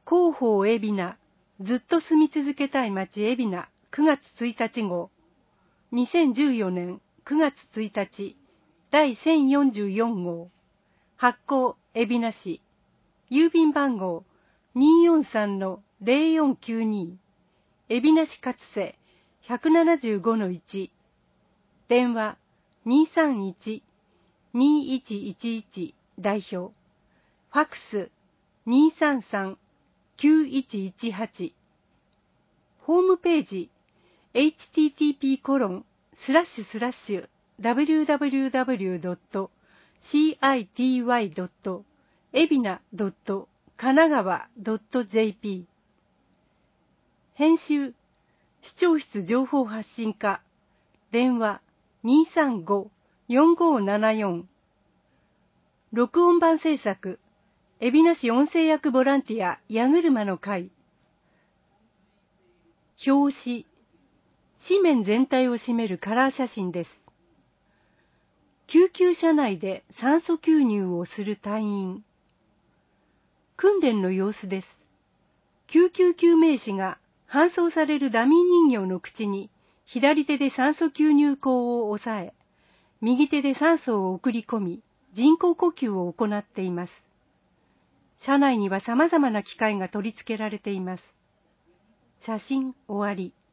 広報海老名、ずっと住み続けたい街海老名9月1日号、2014年9月1日、第1044号、発行海老名市、郵便番号243-0492、海老名市勝瀬 175-1、電話231-2111代表、ファックス233-9118、ホームページ http://www.city.ebina.kanagawa.jp 編集視聴室情報発信課電話235-4574録音版制作海老名市音声役ボランティア矢車の会表紙紙面全体を占めるカラー写真です。救急車内で酸素吸入をする隊員。訓練の様子です。救急救命士が搬送されるダミー人形の口に左手で酸素吸入口を押さえ、右手で酸素を送り込み、人工呼吸を行っています。車内には様々な機械が取り付けられています。写真終わり。